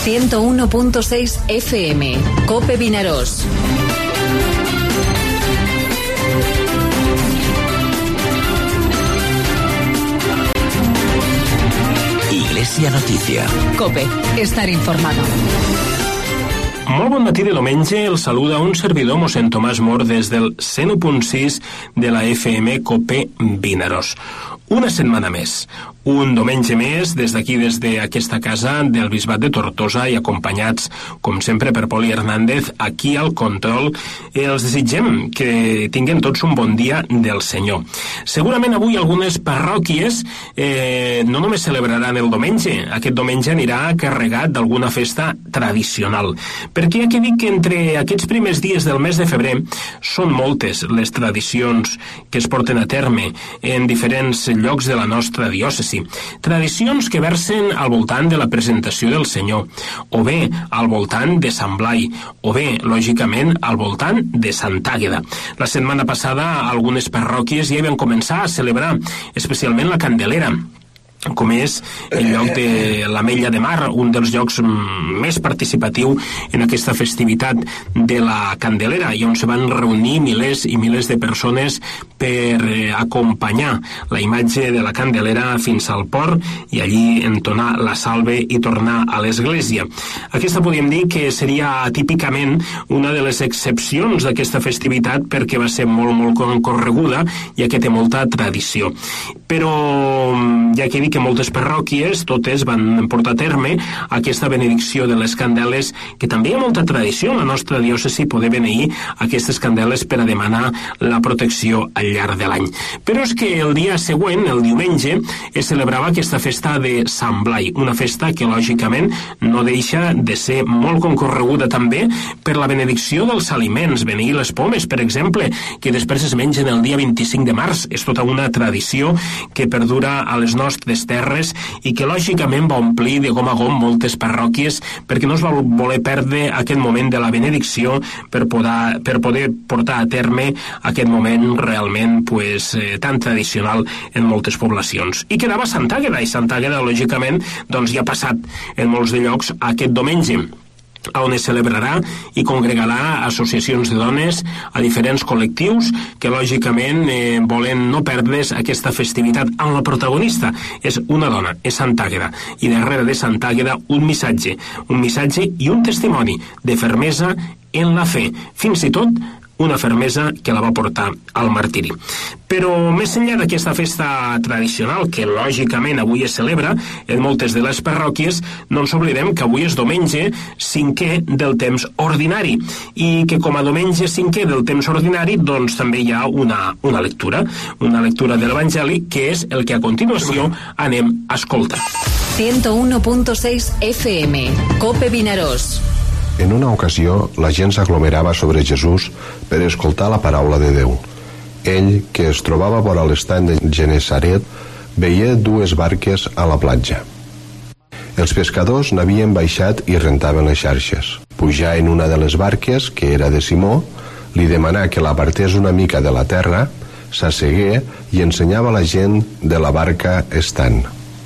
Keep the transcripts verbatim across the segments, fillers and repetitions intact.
ciento uno punto seis F M, Cope Vinaròs. Iglesia Noticia. Cope, estar informado. Molt bon matí de diumenge, el saluda un servidor, mossèn Tomàs Mor, des del cent u punt sis de la F M Cope Vinaròs. Una setmana més, un diumenge més, des d'aquí, des d'aquesta casa del Bisbat de Tortosa, i acompanyats, com sempre, per Poli Hernández, aquí al control. Els desitgem que tinguin tots un bon dia del Senyor. Segurament avui algunes parròquies eh, no només celebraran el diumenge, aquest diumenge anirà carregat d'alguna festa tradicional, perquè hi ha que dir que entre aquests primers dies del mes de febrer són moltes les tradicions que es porten a terme en diferents llocs de la nostra diòcesi. Tradicions que versen al voltant de la presentació del Senyor, o bé al voltant de Sant Blai, o bé, lògicament, al voltant de Sant Àgueda. La setmana passada algunes parròquies ja hi van començar a celebrar, especialment la Candelera, com és el lloc de l'Ametlla de Mar, un dels llocs més participatiu en aquesta festivitat de la Candelera, i on se van reunir milers i milers de persones per acompanyar la imatge de la Candelera fins al port i allí entonar la salve i tornar a l'església. Aquesta podríem dir que seria típicament una de les excepcions d'aquesta festivitat, perquè va ser molt, molt concorreguda, ja que té molta tradició. Però ja que dic que moltes parròquies, totes, van portar a terme aquesta benedicció de les candeles, que també hi ha molta tradició en la nostra diòcesi poder beneir aquestes candeles per a demanar la protecció al llarg de l'any. Però és que el dia següent, el diumenge, es celebrava aquesta festa de Sant Blai, una festa que lògicament no deixa de ser molt concorreguda també per la benedicció dels aliments, beneir les pomes, per exemple, que després es mengen el dia vint-i-cinc de març. És tota una tradició que perdura a les nostres terres i que lògicament va omplir de gom a gom moltes parròquies, perquè no es va voler perdre aquest moment de la benedicció per poder, per poder portar a terme aquest moment realment pues, eh, tan tradicional en moltes poblacions. I quedava Sant Àgueda, i Sant Àgueda lògicament doncs, ja ha passat en molts de llocs aquest diumenge, on es celebrarà i congregarà associacions de dones a diferents col·lectius que lògicament eh, volen no perdre's aquesta festivitat, on la protagonista és una dona, és Sant Àgueda, i darrere de Sant Àgueda un missatge, un missatge i un testimoni de fermesa en la fe, fins i tot una fermesa que la va portar al martiri. Però més enllà d'aquesta festa tradicional, que lògicament avui es celebra en moltes de les parròquies, no ens oblidem que avui és diumenge cinquè del temps ordinari, i que com a diumenge cinquè del temps ordinari doncs també hi ha una, una lectura, una lectura de l'Evangeli, que és el que a continuació anem a escoltar. ciento uno punto seis F M, Cope Vinaròs. En una ocasió, la gent s'aglomerava sobre Jesús per escoltar la paraula de Déu. Ell, que es trobava vora l'estany de Genesaret, veia dues barques a la platja. Els pescadors n'havien baixat i rentaven les xarxes. Pujar en una de les barques, que era de Simó, li demanà que l'apartés una mica de la terra, s'assegué i ensenyava a la gent de la barca estant.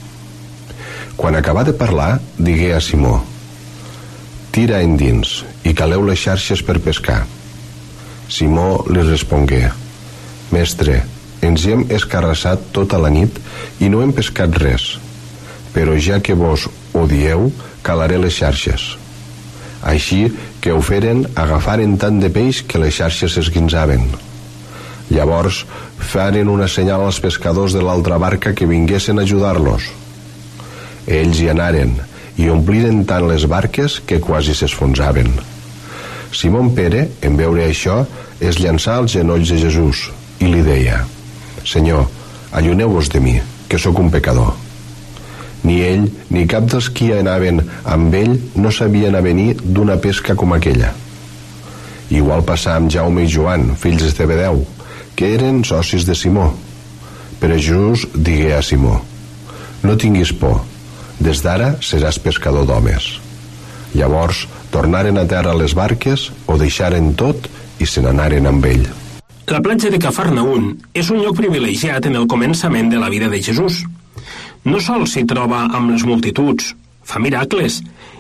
Quan acabà de parlar, digué a Simó: «Tira endins i caleu les xarxes per pescar». Simó li respongué: «Mestre, ens hem escarrassat tota la nit i no hem pescat res, però ja que vos ho dieu, calaré les xarxes». Així que ho feren, agafaren tant de peix que les xarxes s'esquinçaven. Llavors feren una senyal als pescadors de l'altra barca que vinguessin a ajudar-los. Ells hi anaren i ompliren tant les barques que quasi s'esfonsaven. Simó Pere, en veure això, es llançà als genolls de Jesús i li deia: «Senyor, alluneu-vos de mi, que sóc un pecador». Ni ell ni cap dels qui anaven amb ell no sabien avenir d'una pesca com aquella. Igual passà amb Jaume i Joan, fills de Zebedeu, que eren socis de Simó. Però Jesús digué a Simó: «No tinguis por, des d'ara seràs pescador d'homes». Llavors tornaren a terra les barques, ho deixaren tot i se n'anaren amb ell. La platja de Cafarnaún és un lloc privilegiat en el començament de la vida de Jesús. No sols s'hi troba amb les multituds, fa miracles,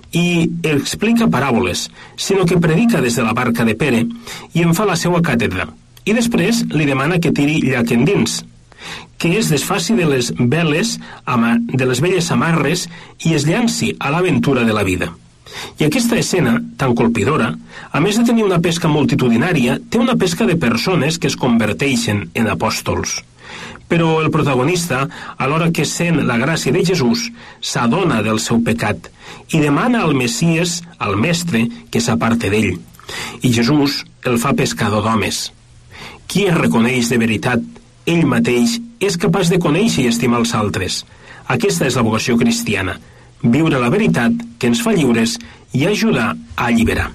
i explica paràboles, sinó que predica des de la barca de Pere i en fa la seva càtedra. I després li demana que tiri llac endins, que es desfaci de les veles, de les velles amarres i es llanci a l'aventura de la vida. I aquesta escena, tan colpidora, a més de tenir una pesca multitudinària, té una pesca de persones que es converteixen en apòstols. Però el protagonista, alhora que sent la gràcia de Jesús, s'adona del seu pecat i demana al Messies, al Mestre, que s'aparte d'ell. I Jesús el fa pescador d'homes. Qui es reconeix de veritat ell mateix és capaç de conèixer i estimar els altres. Aquesta és la vocació cristiana, viure la veritat que ens fa lliures i ajudar a alliberar.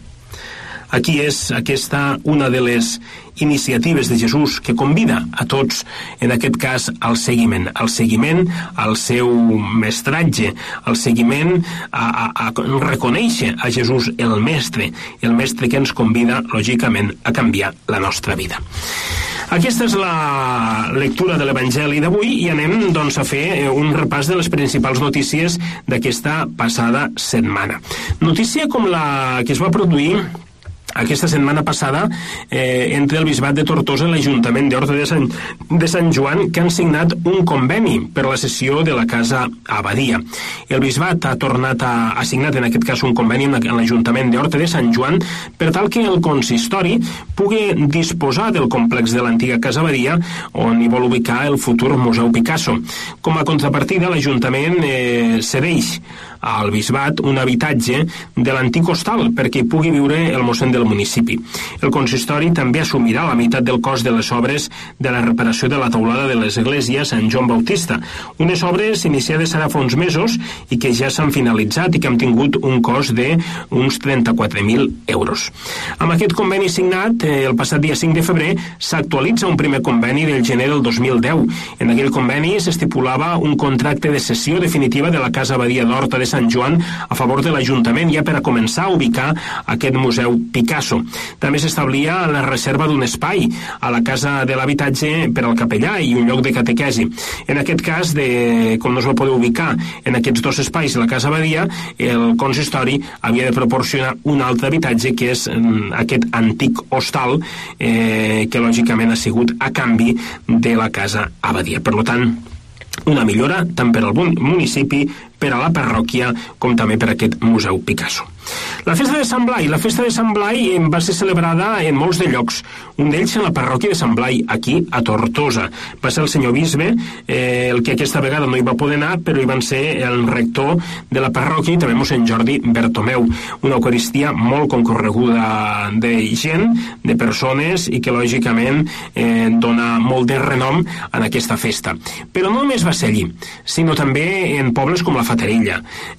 Aquí és aquesta una de les iniciatives de Jesús que convida a tots, en aquest cas, al seguiment, al seguiment al seu mestratge, al seguiment a, a, a reconèixer a Jesús el mestre, el mestre que ens convida, lògicament, a canviar la nostra vida. Aquesta és la lectura de l'Evangeli d'avui i anem, doncs, a fer un repàs de les principals notícies d'aquesta passada setmana. Notícia com la que es va produir aquesta setmana passada eh, entre el Bisbat de Tortosa i l'Ajuntament d'Horta de Sant, de Sant Joan, que han signat un conveni per la cessió de la Casa Abadia. El Bisbat ha tornat a, a signat en aquest cas un conveni amb l'Ajuntament d'Horta de Sant Joan per tal que el consistori pugui disposar del complex de l'antiga Casa Abadia on hi vol ubicar el futur Museu Picasso. Com a contrapartida, l'Ajuntament eh, cedeix al Bisbat un habitatge de l'antic hostal perquè hi pugui viure el mossèn del municipi. El consistori també assumirà la meitat del cost de les obres de la reparació de la teulada de l'església Sant Joan Bautista, unes obres iniciades ara fa uns mesos i que ja s'han finalitzat i que han tingut un cost d'uns trenta-quatre mil euros. Amb aquest conveni signat, eh, el passat dia cinc de febrer, s'actualitza un primer conveni del gener del dos mil deu. En aquell conveni s'estipulava un contracte de cessió definitiva de la Casa Abadia d'Horta de Sant Joan a favor de l'Ajuntament ja per a començar a ubicar aquest Museu Picasso. També s'establia la reserva d'un espai a la casa de l'habitatge per al capellà i un lloc de catequesi. En aquest cas, de, com no es va poder ubicar en aquests dos espais de la Casa Abadia, el consistori havia de proporcionar un altre habitatge que és aquest antic hostal eh, que lògicament ha sigut a canvi de la Casa Abadia. Per tant, una millora tant per al municipi, per a la parròquia, com també per a aquest Museu Picasso. La festa de Sant Blai. La festa de Sant Blai va ser celebrada en molts de llocs. Un d'ells en la parròquia de Sant Blai, aquí a Tortosa. Va ser el senyor bisbe, eh, el que aquesta vegada no hi va poder anar, però hi van ser el rector de la parròquia i també mossèn Jordi Bertomeu. Una eucaristia molt concorreguda de gent, de persones, i que lògicament eh, dona molt de renom en aquesta festa. Però no només va ser allí, sinó també en pobles com la Fatarella,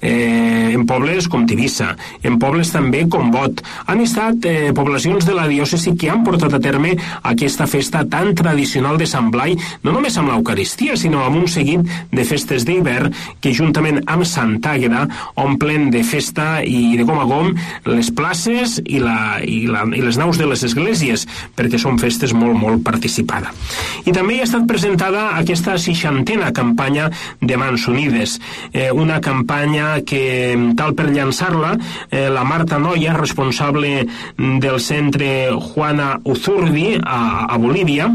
eh, en pobles com Tivissa, en pobles també com Bot. Han estat eh, poblacions de la diòcesi que han portat a terme aquesta festa tan tradicional de Sant Blai, no només amb l'Eucaristia, sinó amb un seguit de festes d'hivern que juntament amb Sant Àgueda omplen de festa i de gom a gom les places i, la, i, la, i les naus de les esglésies, perquè són festes molt, molt participades. I també hi ha estat presentada aquesta seixantena campanya de Mans Unides, eh, una campanya que, tal per llançar-la, eh, la Marta Noia, responsable del centre Juana Uzurdi a, a Bolívia,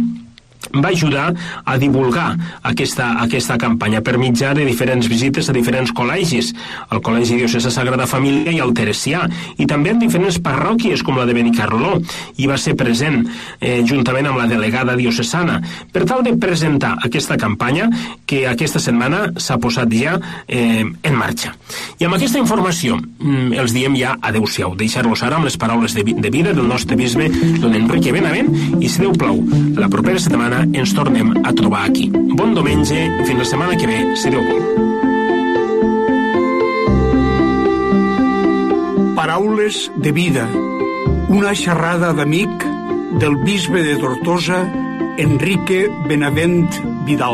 va ajudar a divulgar aquesta, aquesta campanya per mitjà de diferents visites a diferents col·legis, al Col·legi Diocesà Sagrada Família i al Teresià, i també en diferents parròquies com la de Benicarló, i va ser present eh, juntament amb la delegada diocesana per tal de presentar aquesta campanya que aquesta setmana s'ha posat ja eh, en marxa. I amb aquesta informació mm, els diem ja adeu-siau, deixar-los ara amb les paraules de, de vida del nostre bisbe don Enrique Benavent, i si Déu plau, la propera setmana ens tornem a trobar aquí. Bon diumenge, fins la setmana que ve, si Déu vol. Paraules de vida. Una xerrada d'amic del bisbe de Tortosa, Enrique Benavent Vidal.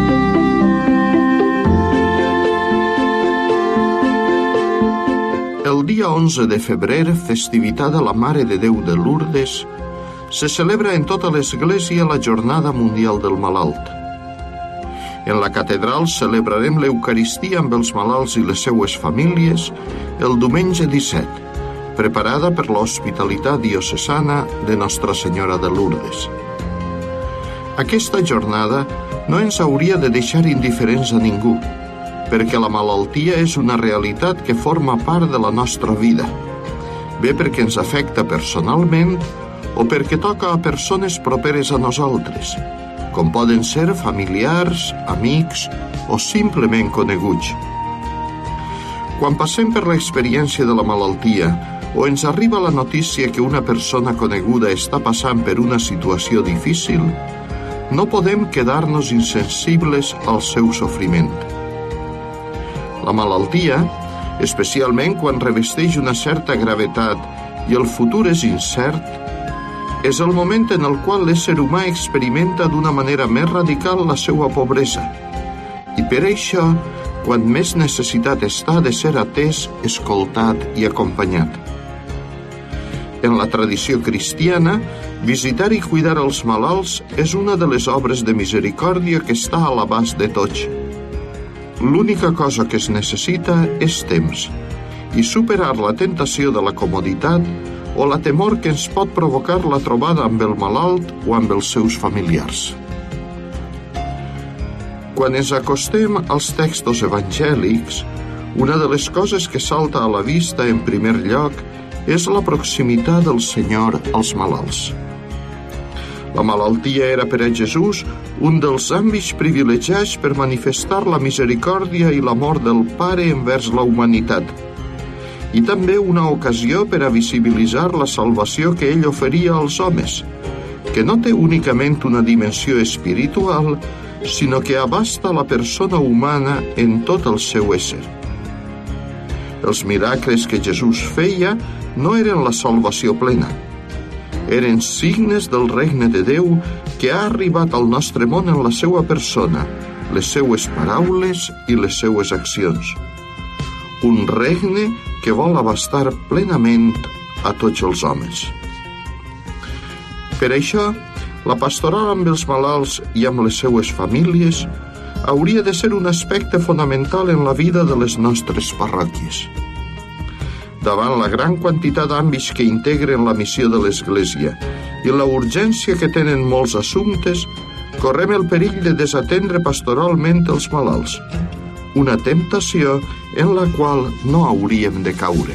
El dia onze de febrer, festivitat de la Mare de Déu de Lourdes, se celebra en tota l'Església la Jornada Mundial del Malalt. En la catedral celebrarem l'Eucaristia amb els malalts i les seues famílies el diumenge disset, preparada per l'hospitalitat diocesana de Nostra Senyora de Lourdes. Aquesta jornada no ens hauria de deixar indiferents a ningú, perquè la malaltia és una realitat que forma part de la nostra vida, bé perquè ens afecta personalment o perquè toca a persones properes a nosaltres, com poden ser familiars, amics o simplement coneguts. Quan passem per l'experiència de la malaltia o ens arriba la notícia que una persona coneguda està passant per una situació difícil, no podem quedar-nos insensibles al seu sofriment. La malaltia, especialment quan revesteix una certa gravetat i el futur és incert, és el moment en el qual l'ésser humà experimenta d'una manera més radical la seva pobresa. I per això, quan més necessitat està de ser atès, escoltat i acompanyat. En la tradició cristiana, visitar i cuidar els malalts és una de les obres de misericòrdia que està a l'abast de tots. L'única cosa que es necessita és temps i superar la tentació de la comoditat o la temor que ens pot provocar la trobada amb el malalt o amb els seus familiars. Quan ens acostem als textos evangèlics, una de les coses que salta a la vista en primer lloc és la proximitat del Senyor als malalts. La malaltia era per a Jesús un dels àmbits privilegiats per manifestar la misericòrdia i l'amor del Pare envers la humanitat, i també una ocasió per a visibilitzar la salvació que ell oferia als homes, que no té únicament una dimensió espiritual, sinó que abasta la persona humana en tot el seu ésser. Els miracles que Jesús feia no eren la salvació plena, eren signes del regne de Déu que ha arribat al nostre món en la seva persona, les seues paraules i les seues accions. Un regne que vol abastar plenament a tots els homes. Per això, la pastoral amb els malalts i amb les seues famílies hauria de ser un aspecte fonamental en la vida de les nostres parròquies. Davant la gran quantitat d'àmbits que integren la missió de l'Església i la urgència que tenen molts assumptes, correm el perill de desatendre pastoralment els malalts, una temptació en la qual no hauríem de caure.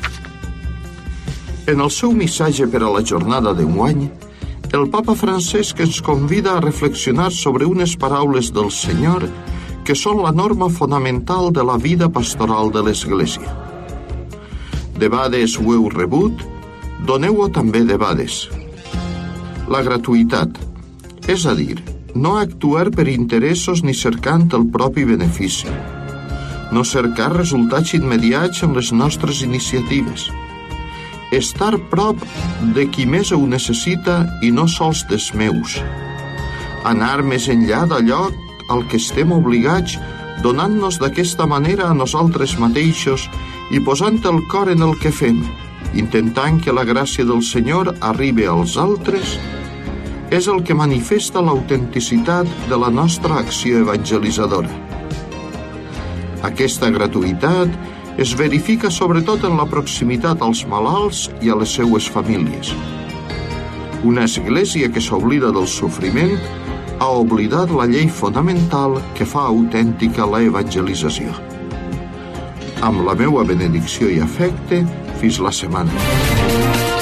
En el seu missatge per a la jornada d'enguany, el Papa Francesc ens convida a reflexionar sobre unes paraules del Senyor que són la norma fonamental de la vida pastoral de l'Església. Debades ho heu rebut, doneu-ho també debades. La gratuïtat, és a dir, no actuar per interessos ni cercant el propi benefici, no cercar resultats immediats en les nostres iniciatives, estar prop de qui més ho necessita i no sols dels meus, anar més enllà d'allò al que estem obligats, donant-nos d'aquesta manera a nosaltres mateixos i posant el cor en el que fem, intentant que la gràcia del Senyor arribi als altres, és el que manifesta l'autenticitat de la nostra acció evangelitzadora. Aquesta gratuïtat es verifica sobretot en la proximitat als malalts i a les seues famílies. Una església que s'oblida del sofriment ha oblidat la llei fonamental que fa autèntica la evangelització. Amb la meua benedicció i afecte, fins la setmana.